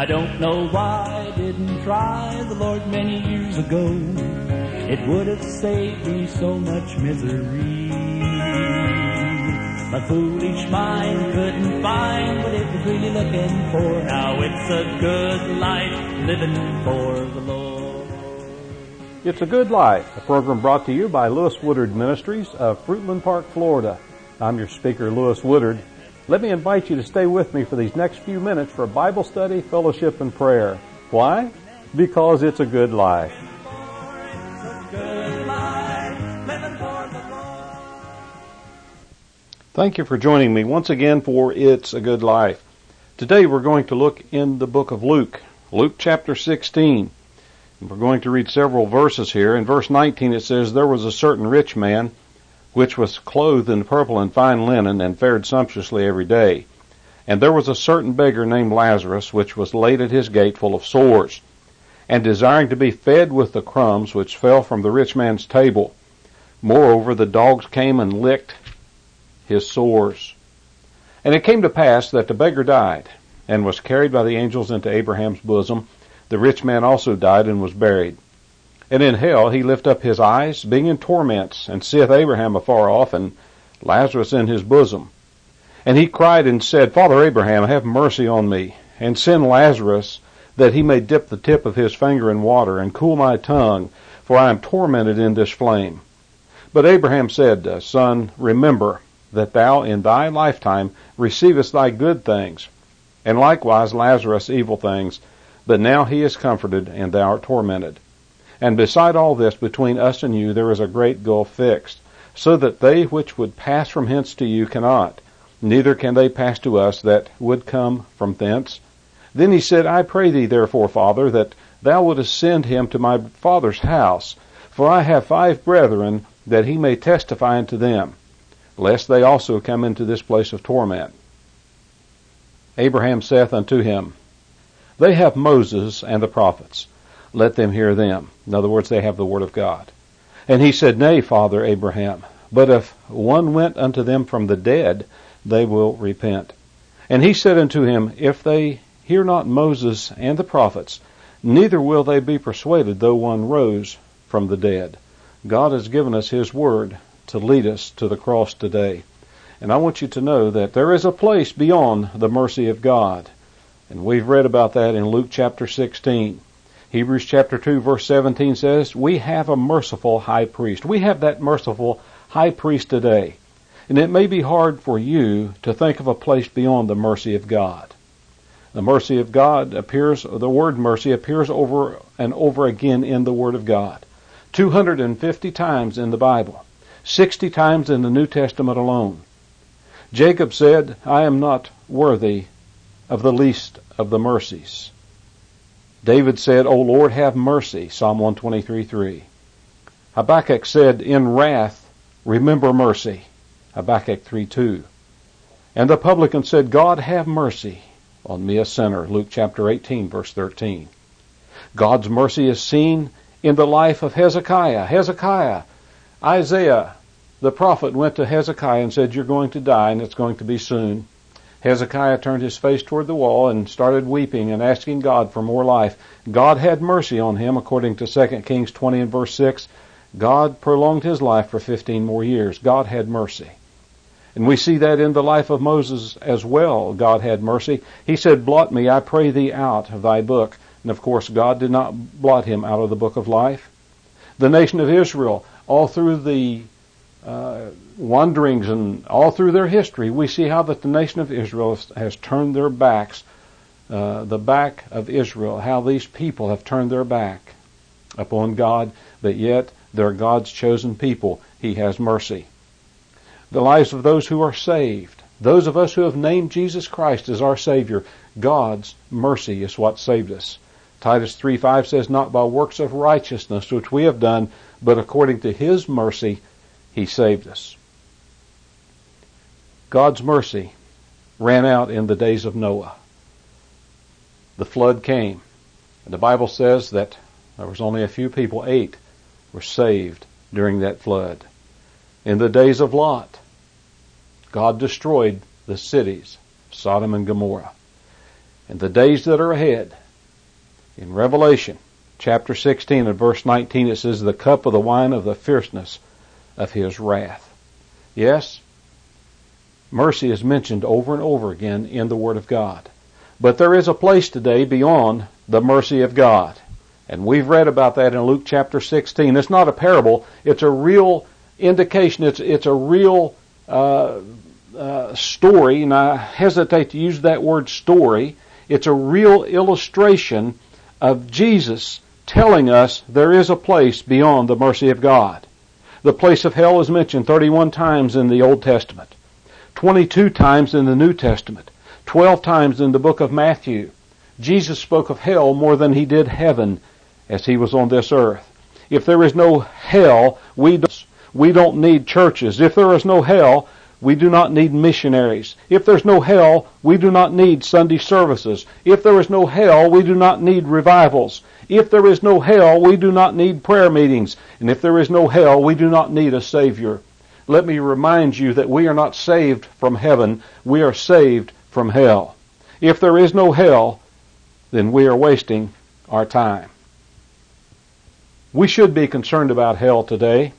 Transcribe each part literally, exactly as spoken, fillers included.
I don't know why I didn't try the Lord many years ago. It would have saved me so much misery. My foolish mind couldn't find what it was really looking for. Now it's a good life living for the Lord. It's a Good Life, a program brought to you by Lewis Woodard Ministries of Fruitland Park, Florida. I'm your speaker, Lewis Woodard. Let me invite you to stay with me for these next few minutes for Bible study, fellowship, and prayer. Why? Because it's a good life. Thank you for joining me once again for It's a Good Life. Today we're going to look in the book of Luke, Luke chapter sixteen. And we're going to read several verses here. In verse nineteen it says, "There was a certain rich man which was clothed in purple and fine linen, and fared sumptuously every day. And there was a certain beggar named Lazarus, which was laid at his gate full of sores, and desiring to be fed with the crumbs which fell from the rich man's table. Moreover, the dogs came and licked his sores. And it came to pass that the beggar died, and was carried by the angels into Abraham's bosom. The rich man also died and was buried. And in hell he lift up his eyes, being in torments, and seeth Abraham afar off, and Lazarus in his bosom. And he cried and said, Father Abraham, have mercy on me, and send Lazarus, that he may dip the tip of his finger in water, and cool my tongue, for I am tormented in this flame. But Abraham said, Son, remember that thou in thy lifetime receivest thy good things, and likewise Lazarus evil things, but now he is comforted, and thou art tormented. And beside all this, between us and you there is a great gulf fixed, so that they which would pass from hence to you cannot, neither can they pass to us that would come from thence. Then he said, I pray thee therefore, Father, that thou wouldest send him to my father's house, for I have five brethren, that he may testify unto them, lest they also come into this place of torment. Abraham saith unto him, They have Moses and the prophets. Let them hear them. In other words, they have the word of God. And he said, Nay, Father Abraham, but if one went unto them from the dead, they will repent. And he said unto him, If they hear not Moses and the prophets, neither will they be persuaded, though one rose from the dead. God has given us his word to lead us to the cross today. And I want you to know that there is a place beyond the mercy of God. And we've read about that in Luke chapter sixteen. Hebrews chapter two verse seventeen says, we have a merciful high priest. We have that merciful high priest today. And it may be hard for you to think of a place beyond the mercy of God. The mercy of God appears, the word mercy appears over and over again in the Word of God. two hundred fifty times in the Bible. sixty times in the New Testament alone. Jacob said, I am not worthy of the least of the mercies. David said, O Lord, have mercy, Psalm one twenty-three three. Habakkuk said, in wrath, remember mercy, Habakkuk three two. And the publican said, God, have mercy on me, a sinner, Luke chapter eighteen, verse thirteen. God's mercy is seen in the life of Hezekiah. Hezekiah, Isaiah, the prophet, went to Hezekiah and said, you're going to die, and it's going to be soon. Hezekiah turned his face toward the wall and started weeping and asking God for more life. God had mercy on him, according to Second Kings twenty and verse six. God prolonged his life for fifteen more years. God had mercy. And we see that in the life of Moses as well. God had mercy. He said, blot me, I pray thee, out of thy book. And of course, God did not blot him out of the book of life. The nation of Israel, all through the uh, wanderings and all through their history, we see how that the nation of Israel has turned their backs, uh, the back of Israel, how these people have turned their back upon God, but yet they're God's chosen people. He has mercy. The lives of those who are saved, those of us who have named Jesus Christ as our Savior, God's mercy is what saved us. Titus three five says, not by works of righteousness which we have done, but according to his mercy he saved us. God's mercy ran out in the days of Noah. The flood came. And the Bible says that there was only a few people, eight, were saved during that flood. In the days of Lot, God destroyed the cities, Sodom and Gomorrah. in the days that are ahead. In Revelation chapter sixteen and verse nineteen, it says, the cup of the wine of the fierceness of his wrath. Yes, mercy is mentioned over and over again in the Word of God. But there is a place today beyond the mercy of God. And we've read about that in Luke chapter sixteen. It's not a parable. It's a real indication. It's, it's a real uh, uh, story, and I hesitate to use that word story. It's a real illustration of Jesus telling us there is a place beyond the mercy of God. The place of hell is mentioned thirty-one times in the Old Testament, twenty-two times in the New Testament, twelve times in the book of Matthew. Jesus spoke of hell more than he did heaven as he was on this earth. If there is no hell, we don't, we don't need churches. If there is no hell, we do not need missionaries. If there's no hell, we do not need Sunday services. If there is no hell, we do not need revivals. If there is no hell, we do not need prayer meetings. And if there is no hell, we do not need a Savior. Let me remind you that we are not saved from heaven. We are saved from hell. If there is no hell, then we are wasting our time. We should be concerned about hell today.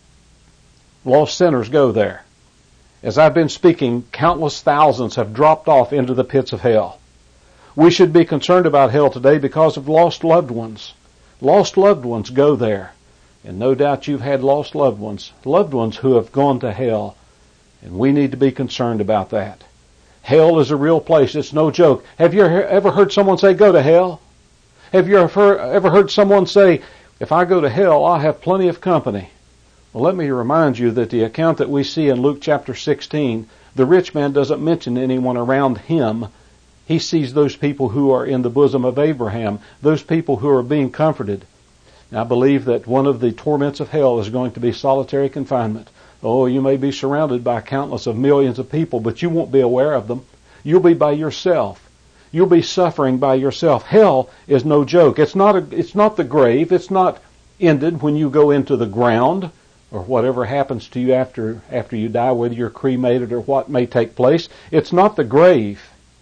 Lost sinners go there. As I've been speaking, countless thousands have dropped off into the pits of hell. We should be concerned about hell today because of lost loved ones. Lost loved ones go there. And no doubt you've had lost loved ones, loved ones who have gone to hell. And we need to be concerned about that. Hell is a real place. It's no joke. Have you ever heard someone say, go to hell? Have you ever heard someone say, if I go to hell, I'll have plenty of company? Well, let me remind you that the account that we see in Luke chapter sixteen, the rich man doesn't mention anyone around him. He sees those people who are in the bosom of Abraham, those people who are being comforted. Now, I believe that one of the torments of hell is going to be solitary confinement. Oh, you may be surrounded by countless of millions of people, but you won't be aware of them. You'll be by yourself. You'll be suffering by yourself. Hell is no joke. It's not a, it's not the grave. It's not ended when you go into the ground or whatever happens to you after, after you die, whether you're cremated or what may take place. It's not the grave.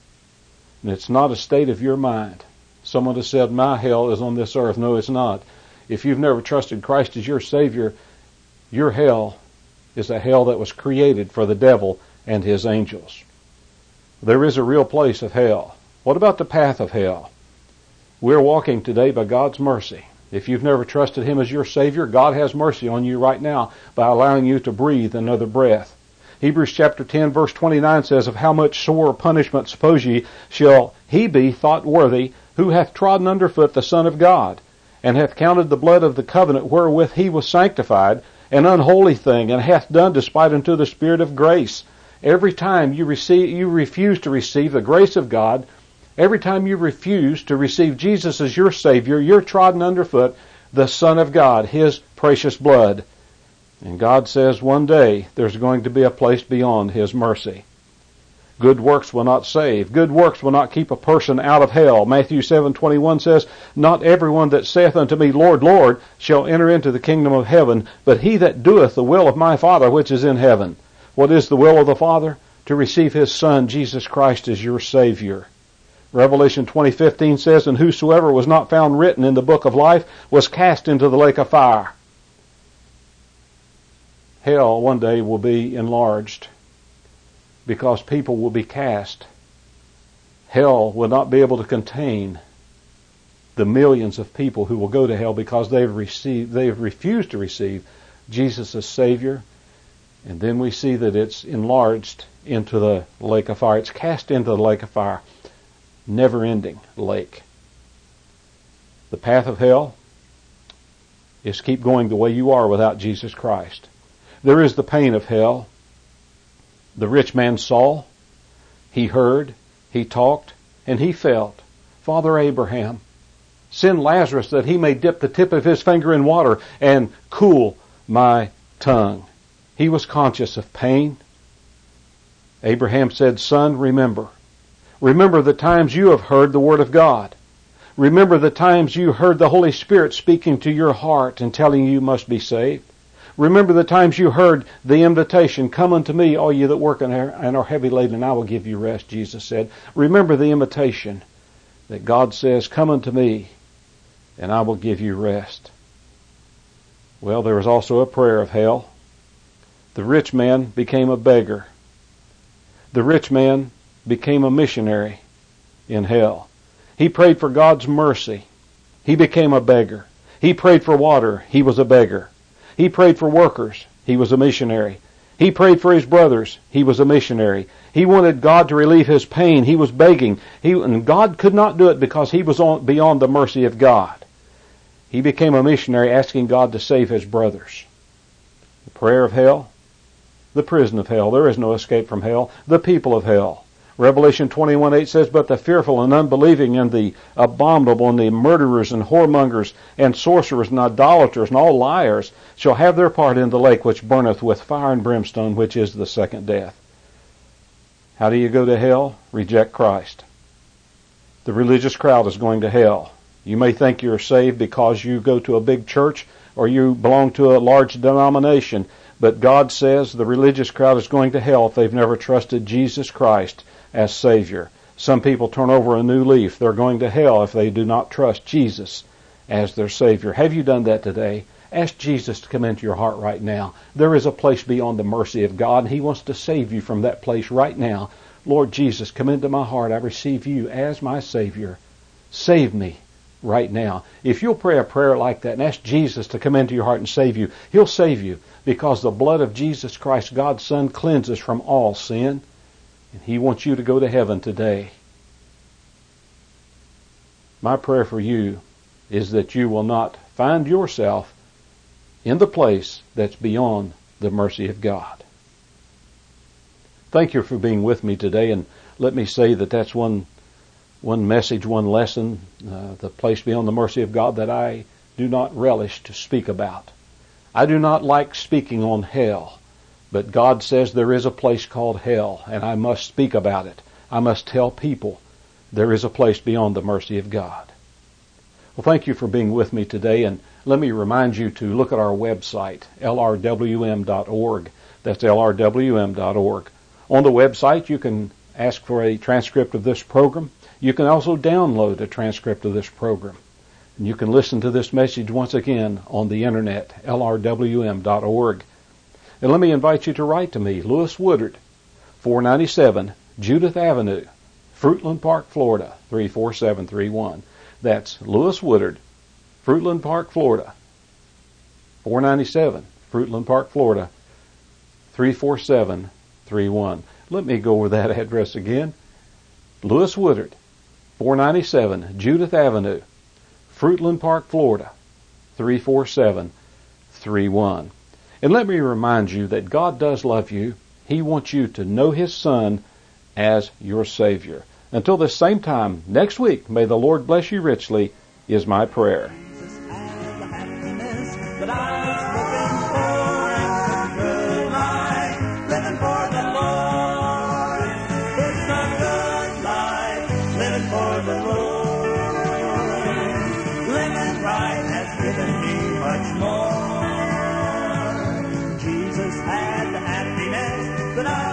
And it's not a state of your mind. Someone has said, my hell is on this earth. No, it's not. If you've never trusted Christ as your Savior, your hell is a hell that was created for the devil and his angels. There is a real place of hell. What about the path of hell? We're walking today by God's mercy. If you've never trusted Him as your Savior, God has mercy on you right now by allowing you to breathe another breath. Hebrews chapter ten verse twenty-nine says, of how much sore punishment suppose ye shall he be thought worthy who hath trodden under foot the Son of God, and hath counted the blood of the covenant wherewith he was sanctified an unholy thing, and hath done despite unto the Spirit of grace. Every time you receive, you refuse to receive the grace of God, every time you refuse to receive Jesus as your Savior, you're trodden underfoot the Son of God, His precious blood. And God says one day there's going to be a place beyond His mercy. Good works will not save. Good works will not keep a person out of hell. Matthew seven twenty-one says, not everyone that saith unto me, Lord, Lord, shall enter into the kingdom of heaven, but he that doeth the will of my Father which is in heaven. What is the will of the Father? To receive His Son, Jesus Christ, as your Savior. Revelation twenty fifteen says, and whosoever was not found written in the book of life was cast into the lake of fire. Hell one day will be enlarged because people will be cast. Hell will not be able to contain the millions of people who will go to hell because they've received, they've refused to receive Jesus as Savior. And then we see that it's enlarged into the lake of fire. It's cast into the lake of fire. Never-ending lake. The path of hell is keep going the way you are without Jesus Christ. There is the pain of hell. The rich man saw, he heard, he talked, and he felt. Father Abraham, send Lazarus that he may dip the tip of his finger in water and cool my tongue. He was conscious of pain. Abraham said, son, remember. Remember the times you have heard the Word of God. Remember the times you heard the Holy Spirit speaking to your heart and telling you you must be saved. Remember the times you heard the invitation, come unto me, all ye that work and are heavy laden, and I will give you rest, Jesus said. Remember the invitation. that God says, come unto me, and I will give you rest. Well, there was also a prayer of hell. The rich man became a beggar. The rich man became a missionary in hell. He prayed for God's mercy. He became a beggar. He prayed for water. He was a beggar. He prayed for workers. He was a missionary. He prayed for his brothers. He was a missionary. He wanted God to relieve his pain. He was begging. He, and God could not do it because he was on, beyond the mercy of God. He became a missionary asking God to save his brothers. The prayer of hell, the prison of hell. There is no escape from hell. The people of hell. Revelation twenty-one eight says, but the fearful and unbelieving and the abominable and the murderers and whoremongers and sorcerers and idolaters and all liars shall have their part in the lake which burneth with fire and brimstone, which is the second death. How do you go to hell? Reject Christ. The religious crowd is going to hell. You may think you're saved because you go to a big church or you belong to a large denomination, but God says the religious crowd is going to hell if they've never trusted Jesus Christ as Savior. Some people turn over a new leaf. They're going to hell if they do not trust Jesus as their Savior. Have you done that today? Ask Jesus to come into your heart right now. There is a place beyond the mercy of God, and He wants to save you from that place right now. Lord Jesus, come into my heart. I receive you as my Savior. Save me right now. If you'll pray a prayer like that and ask Jesus to come into your heart and save you, He'll save you because the blood of Jesus Christ, God's Son, cleanses from all sin. And He wants you to go to heaven today. My prayer for you is that you will not find yourself in the place that's beyond the mercy of God. Thank you for being with me today, and let me say that that's one one message, one lesson, uh, the place beyond the mercy of God that I do not relish to speak about. I do not like speaking on hell, but God says there is a place called hell, and I must speak about it. I must tell people there is a place beyond the mercy of God. Well, thank you for being with me today, and let me remind you to look at our website, L R W M dot org. That's L R W M dot org. On the website, you can ask for a transcript of this program. You can also download a transcript of this program. And you can listen to this message once again on the internet, L R W M dot org. And let me invite you to write to me, Lewis Woodard, four ninety-seven Judith Avenue, Fruitland Park, Florida, three four seven three one. That's Lewis Woodard, Fruitland Park, Florida, four ninety-seven Fruitland Park, Florida, three four seven three one. Let me go over that address again. Lewis Woodard, four ninety-seven Judith Avenue, Fruitland Park, Florida, three four seven three one. And let me remind you that God does love you. He wants you to know His Son as your Savior. Until this same time next week, may the Lord bless you richly, is my prayer. But I